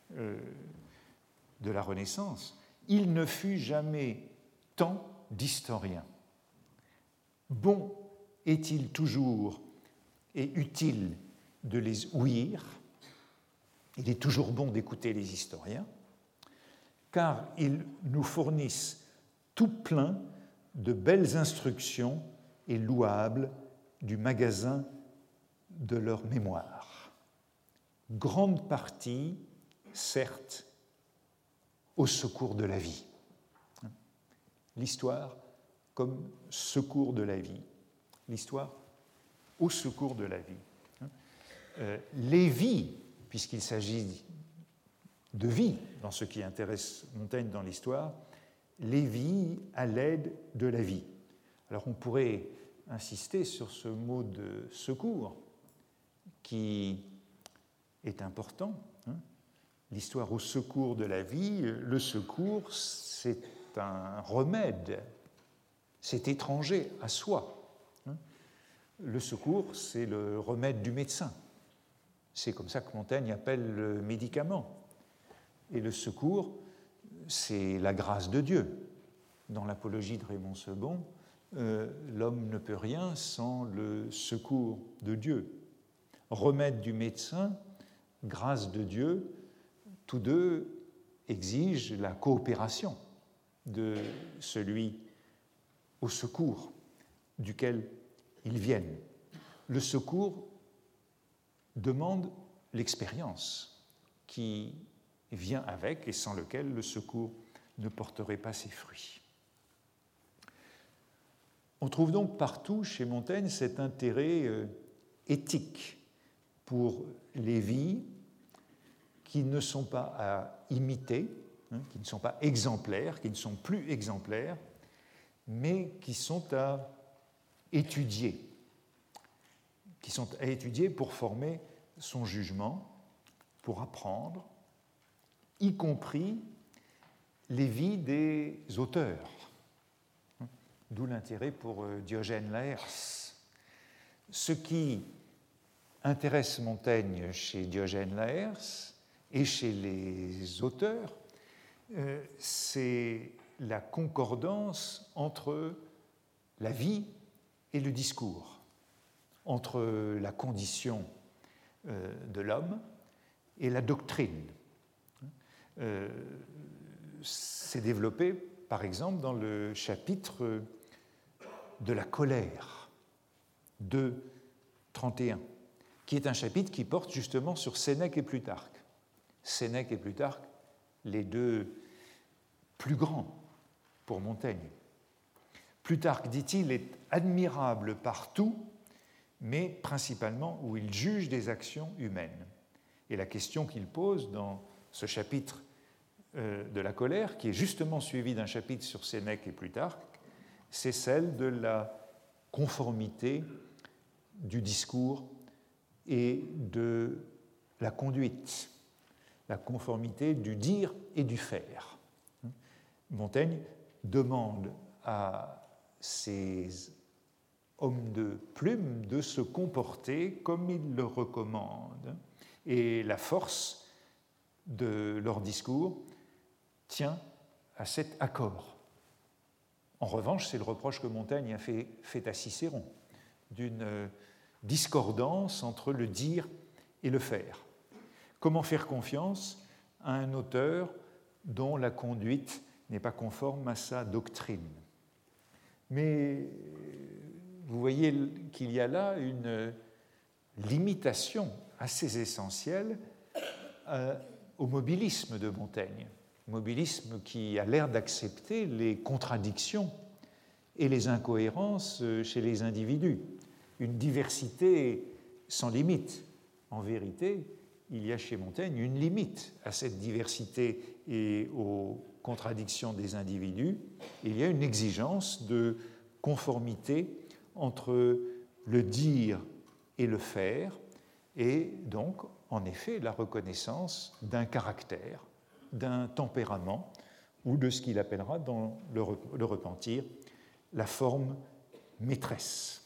de la Renaissance, il ne fut jamais tant d'historiens. Bon est-il toujours et utile de les ouïr, il est toujours bon d'écouter les historiens, car ils nous fournissent tout plein de belles instructions et louables du magasin de leur mémoire. Grande partie, certes, au secours de la vie. L'histoire comme secours de la vie. L'histoire au secours de la vie. Les vies, puisqu'il s'agit de vie dans ce qui intéresse Montaigne dans l'histoire, les vies à l'aide de la vie. Alors on pourrait insister sur ce mot de secours qui est important. L'histoire au secours de la vie, le secours, c'est un remède, c'est étranger à soi. Le secours, c'est le remède du médecin. C'est comme ça que Montaigne appelle le médicament. Et le secours, c'est la grâce de Dieu. Dans l'Apologie de Raymond II, l'homme ne peut rien sans le secours de Dieu. Remède du médecin, grâce de Dieu, tous deux exigent la coopération de celui au secours duquel ils viennent. Le secours demande l'expérience qui vient avec et sans lequel le secours ne porterait pas ses fruits. On trouve donc partout chez Montaigne cet intérêt éthique pour les vies qui ne sont pas à imiter, qui ne sont pas exemplaires, qui ne sont plus exemplaires, mais qui sont à étudier, pour former son jugement, pour apprendre, y compris les vies des auteurs. D'où l'intérêt pour Diogène Laërce. Ce qui intéresse Montaigne chez Diogène Laërce et chez les auteurs, c'est la concordance entre la vie et le discours, entre la condition de l'homme et la doctrine. C'est développé, par exemple, dans le chapitre de la colère, 2.31, qui est un chapitre qui porte justement sur Sénèque et Plutarque. Sénèque et Plutarque, les deux plus grands pour Montaigne. Plutarque, dit-il, est admirable partout, mais principalement où il juge des actions humaines. Et la question qu'il pose dans ce chapitre de la colère, qui est justement suivi d'un chapitre sur Sénèque et Plutarque, c'est celle de la conformité du discours et de la conduite, la conformité du dire et du faire. Montaigne demande à ses homme de plume de se comporter comme il le recommande. Et la force de leur discours tient à cet accord. En revanche, c'est le reproche que Montaigne a fait à Cicéron, d'une discordance entre le dire et le faire. Comment faire confiance à un auteur dont la conduite n'est pas conforme à sa doctrine? Mais vous voyez qu'il y a là une limitation assez essentielle au mobilisme de Montaigne, mobilisme qui a l'air d'accepter les contradictions et les incohérences chez les individus, une diversité sans limite. En vérité, il y a chez Montaigne une limite à cette diversité et aux contradictions des individus. Il y a une exigence de conformité entre le dire et le faire, et donc, en effet, la reconnaissance d'un caractère, d'un tempérament, ou de ce qu'il appellera dans le Repentir la forme maîtresse.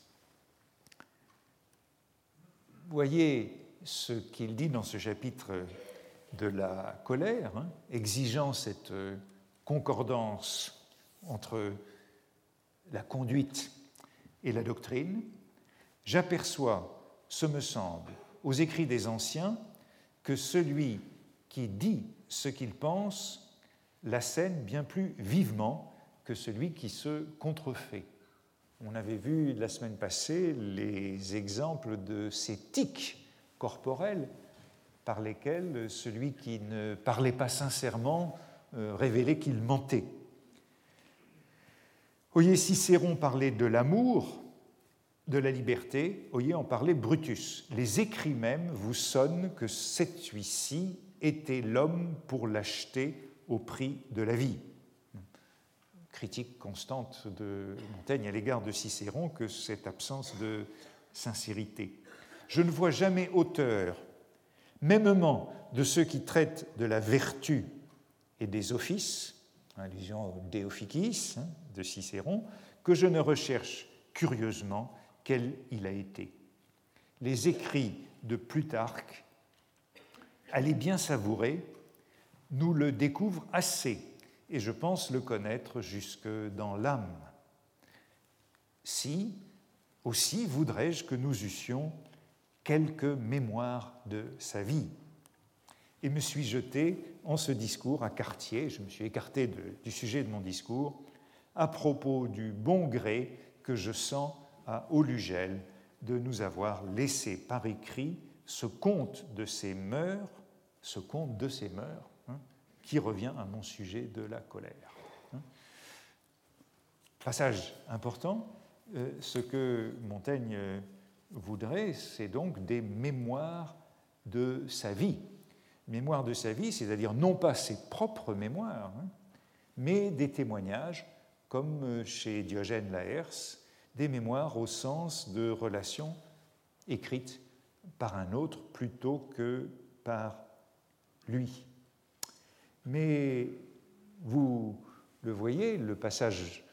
Vous voyez ce qu'il dit dans ce chapitre de la colère, exigeant cette concordance entre la conduite et la doctrine. J'aperçois, ce me semble, aux écrits des anciens, que celui qui dit ce qu'il pense l'assène bien plus vivement que celui qui se contrefait. On avait vu la semaine passée les exemples de ces tics corporels par lesquels celui qui ne parlait pas sincèrement révélait qu'il mentait. Voyez, Cicéron parlait de l'amour, de la liberté, voyez, en parlait Brutus. Les écrits même vous sonnent que celui-ci était l'homme pour l'acheter au prix de la vie. Critique constante de Montaigne à l'égard de Cicéron que cette absence de sincérité. Je ne vois jamais auteur, mêmement de ceux qui traitent de la vertu et des offices, allusion au De Officiis de Cicéron, que je ne recherche curieusement quel il a été. Les écrits de Plutarque, à les bien savourer, nous le découvrent assez, et je pense le connaître jusque dans l'âme. Si, aussi, voudrais-je que nous eussions quelques mémoires de sa vie. Et me suis jeté en ce discours à Cartier, je me suis écarté du sujet de mon discours, à propos du bon gré que je sens à Aulugel de nous avoir laissé par écrit ce conte de ses mœurs, qui revient à mon sujet de la colère. Passage important, ce que Montaigne voudrait, c'est donc des mémoires de sa vie. Mémoires de sa vie, c'est-à-dire non pas ses propres mémoires, mais des témoignages, comme chez Diogène Laërce, des mémoires au sens de relations écrites par un autre plutôt que par lui. Mais vous le voyez, le passage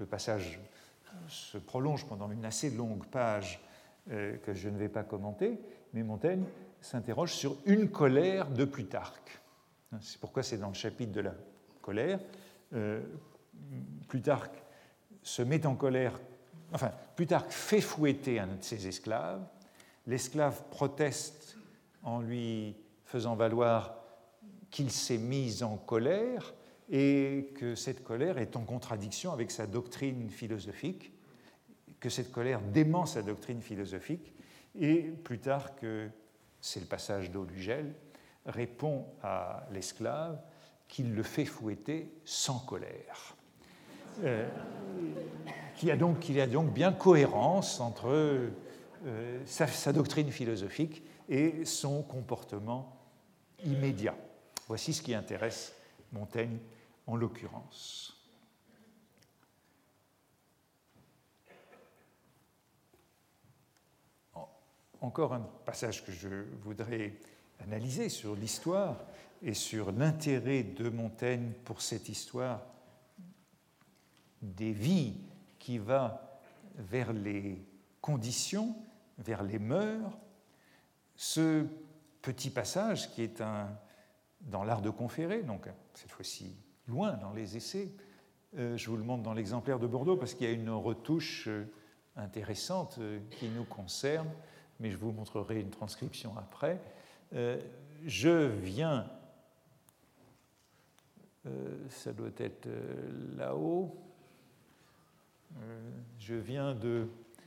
se prolonge pendant une assez longue page que je ne vais pas commenter, mais Montaigne s'interroge sur une colère de Plutarque. C'est pourquoi c'est dans le chapitre de la colère. Plutarque se met en colère, Plutarque fait fouetter un de ses esclaves. L'esclave proteste en lui faisant valoir qu'il s'est mis en colère et que cette colère est en contradiction avec sa doctrine philosophique, que cette colère dément sa doctrine philosophique, et Plutarque, c'est le passage d'Aulugel, répond à l'esclave qu'il le fait fouetter sans colère. Qu'il y a donc bien cohérence entre sa doctrine philosophique et son comportement immédiat. Voici ce qui intéresse Montaigne en l'occurrence. Encore un passage que je voudrais analyser sur l'histoire et sur l'intérêt de Montaigne pour cette histoire des vies qui va vers les conditions, vers les mœurs. Ce petit passage qui est dans l'art de conférer, donc cette fois-ci loin dans les essais, je vous le montre dans l'exemplaire de Bordeaux parce qu'il y a une retouche intéressante qui nous concerne, mais je vous montrerai une transcription après. Je viens, ça doit être là-haut, je viens de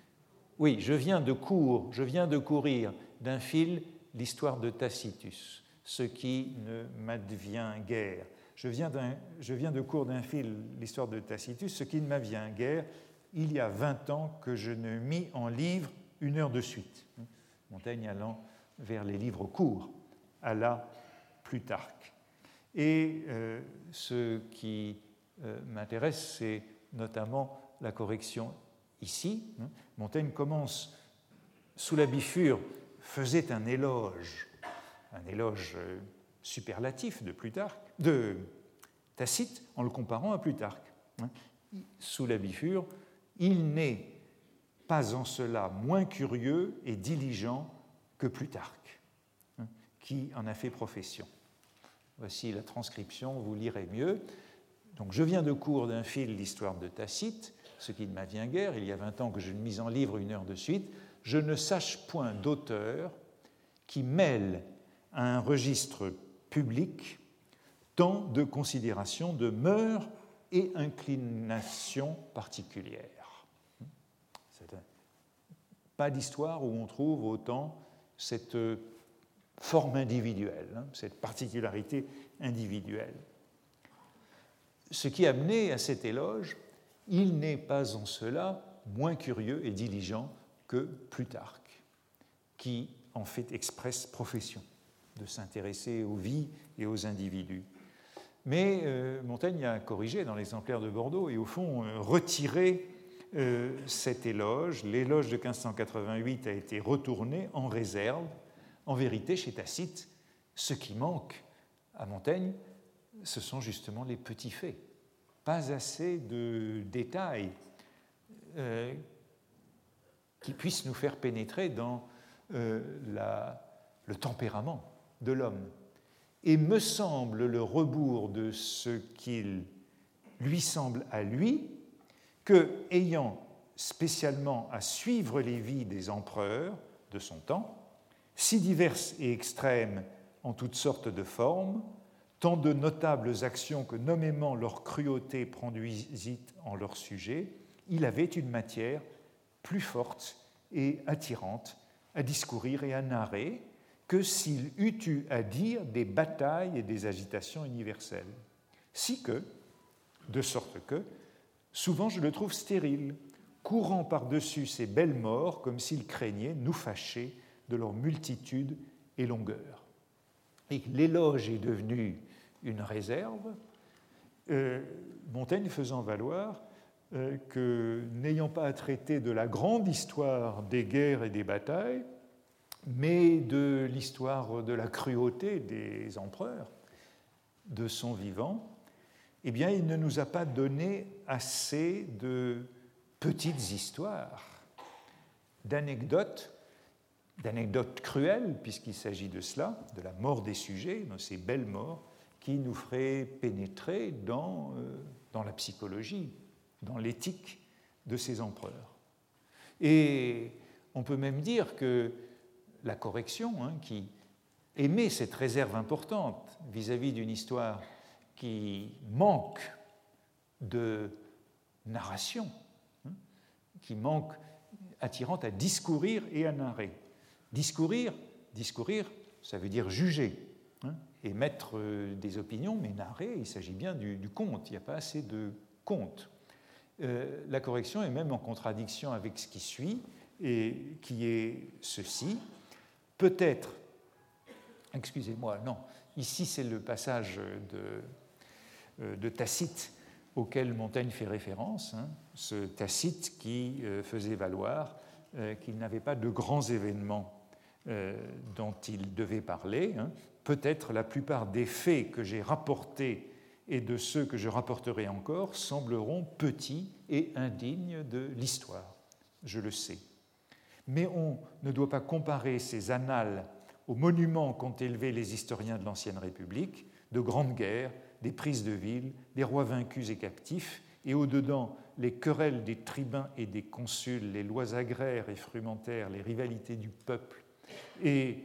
courir d'un fil l'histoire de Tacitus, ce qui ne m'advient guère. Je viens de courir d'un fil l'histoire de Tacitus, ce qui ne m'advient guère. Il y a 20 ans que je ne mis en livre une heure de suite. Montaigne allant vers les livres courts, à la Plutarque. Et ce qui m'intéresse, c'est notamment la correction ici. Montaigne commence sous la bifure, faisait un éloge superlatif de Tacite en le comparant à Plutarque. Sous la bifure, il n'est pas en cela moins curieux et diligent que Plutarque, qui en a fait profession. Voici la transcription, vous lirez mieux. Donc, je viens de cours d'un fil l'histoire de Tacite, ce qui ne m'advient guère, il y a 20 ans que je ne mis en livre une heure de suite, je ne sache point d'auteur qui mêle à un registre public tant de considérations de mœurs et inclinations particulières. Pas d'histoire où on trouve autant cette forme individuelle, cette particularité individuelle. Ce qui a mené à cet éloge, il n'est pas en cela moins curieux et diligent que Plutarque, qui en fait expresse profession de s'intéresser aux vies et aux individus. Mais Montaigne a corrigé dans l'exemplaire de Bordeaux et au fond retiré cet éloge. L'éloge de 1588 a été retourné en réserve. En vérité, chez Tacite, ce qui manque à Montaigne, ce sont justement les petits faits. Pas assez de détails qui puissent nous faire pénétrer dans le tempérament de l'homme. Et me semble le rebours de ce qu'il lui semble à lui, que, ayant spécialement à suivre les vies des empereurs de son temps, si diverses et extrêmes en toutes sortes de formes, tant de notables actions que nommément leur cruauté produisit en leur sujet, il avait une matière plus forte et attirante à discourir et à narrer que s'il eût eu à dire des batailles et des agitations universelles. Si que, de sorte que, souvent je le trouve stérile, courant par-dessus ces belles morts comme s'il craignait nous fâcher de leur multitude et longueur. Et l'éloge est devenu une réserve, Montaigne faisant valoir que, n'ayant pas à traiter de la grande histoire des guerres et des batailles, mais de l'histoire de la cruauté des empereurs de son vivant, eh bien, il ne nous a pas donné assez de petites histoires, d'anecdotes cruelles, puisqu'il s'agit de cela, de la mort des sujets, de ces belles morts, qui nous feraient pénétrer dans la psychologie, dans l'éthique de ces empereurs. Et on peut même dire que la correction, qui émet cette réserve importante vis-à-vis d'une histoire qui manque de narration, qui manque attirante à discourir et à narrer. Discourir, ça veut dire juger, émettre des opinions, mais narrer, il s'agit bien du conte, il n'y a pas assez de conte. La correction est même en contradiction avec ce qui suit, et qui est ceci. Peut-être, excusez-moi, non, ici c'est le passage de Tacite auquel Montaigne fait référence, ce Tacite qui faisait valoir qu'il n'avait pas de grands événements dont il devait parler. Peut-être la plupart des faits que j'ai rapportés et de ceux que je rapporterai encore sembleront petits et indignes de l'histoire. Je le sais. Mais on ne doit pas comparer ces annales aux monuments qu'ont élevés les historiens de l'Ancienne République, de grandes guerres, des prises de villes, des rois vaincus et captifs, et au-dedans les querelles des tribuns et des consuls, les lois agraires et frumentaires, les rivalités du peuple et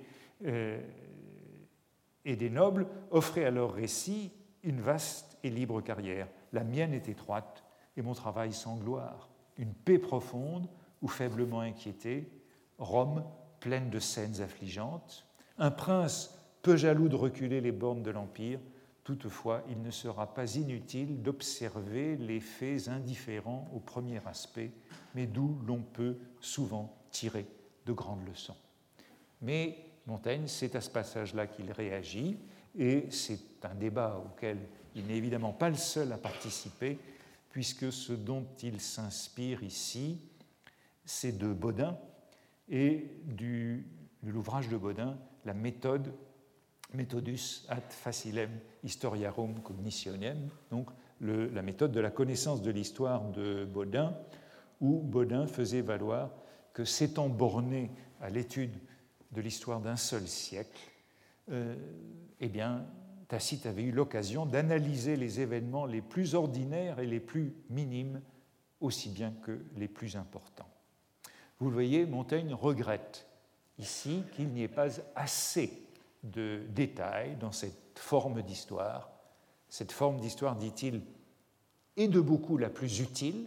des nobles, offraient à leur récit une vaste et libre carrière. La mienne est étroite et mon travail sans gloire. Une paix profonde ou faiblement inquiétée, Rome pleine de scènes affligeantes, un prince peu jaloux de reculer les bornes de l'Empire. Toutefois, il ne sera pas inutile d'observer les faits indifférents au premier aspect, mais d'où l'on peut souvent tirer de grandes leçons. Mais Montaigne, c'est à ce passage-là qu'il réagit, et c'est un débat auquel il n'est évidemment pas le seul à participer, puisque ce dont il s'inspire ici, c'est de Bodin et de l'ouvrage de Bodin, la méthode Methodus ad facilem historiarum cognitionem, donc la méthode de la connaissance de l'histoire de Bodin, où Bodin faisait valoir que s'étant borné à l'étude de l'histoire d'un seul siècle, eh bien, Tacite avait eu l'occasion d'analyser les événements les plus ordinaires et les plus minimes, aussi bien que les plus importants. Vous le voyez, Montaigne regrette ici qu'il n'y ait pas assez de détails dans cette forme d'histoire. Cette forme d'histoire, dit-il, est de beaucoup la plus utile,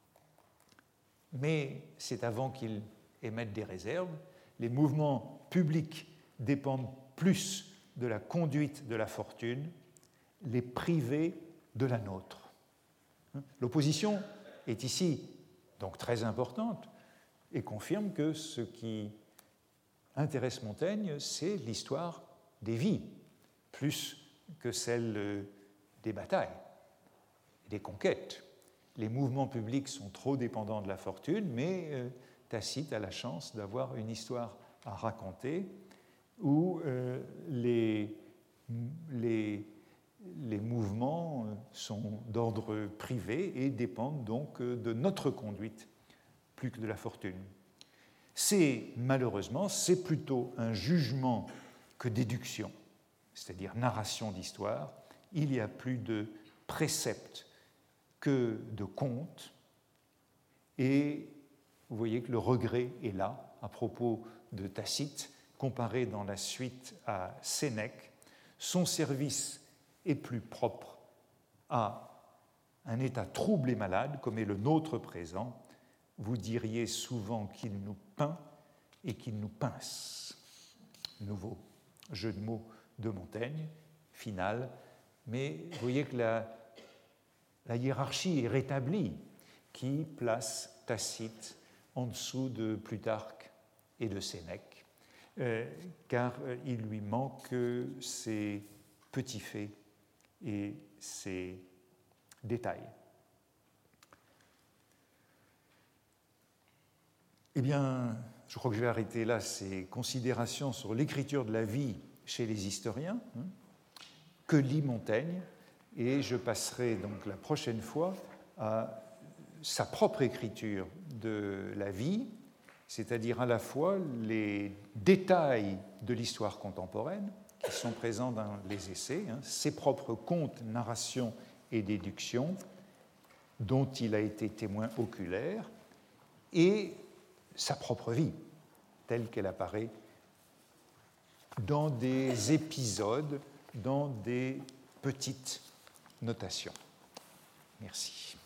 mais c'est avant qu'il émette des réserves. Les mouvements publics dépendent plus de la conduite de la fortune, les privés de la nôtre. L'opposition est ici donc très importante et confirme que ce qui intéresse Montaigne, c'est l'histoire des vies, plus que celle des batailles, des conquêtes. Les mouvements publics sont trop dépendants de la fortune, mais Tacite a la chance d'avoir une histoire à raconter où les mouvements sont d'ordre privé et dépendent donc de notre conduite plus que de la fortune. Malheureusement, c'est plutôt un jugement que déduction, c'est-à-dire narration d'histoire. Il y a plus de préceptes que de contes, et vous voyez que le regret est là à propos de Tacite, comparé dans la suite à Sénèque. Son service est plus propre à un état trouble et malade, comme est le nôtre présent. Vous diriez souvent qu'il nous peint et qu'il nous pince. Nouveau jeu de mots de Montaigne, final, mais vous voyez que la hiérarchie est rétablie, qui place Tacite en dessous de Plutarque et de Sénèque, car il lui manque ces petits faits et ces détails. Eh bien, je crois que je vais arrêter là ces considérations sur l'écriture de la vie chez les historiens. Que lit Montaigne? Et je passerai donc la prochaine fois à sa propre écriture de la vie, c'est-à-dire à la fois les détails de l'histoire contemporaine qui sont présents dans les essais, ses propres contes, narrations et déductions dont il a été témoin oculaire, et sa propre vie, telle qu'elle apparaît dans des épisodes, dans des petites notations. Merci.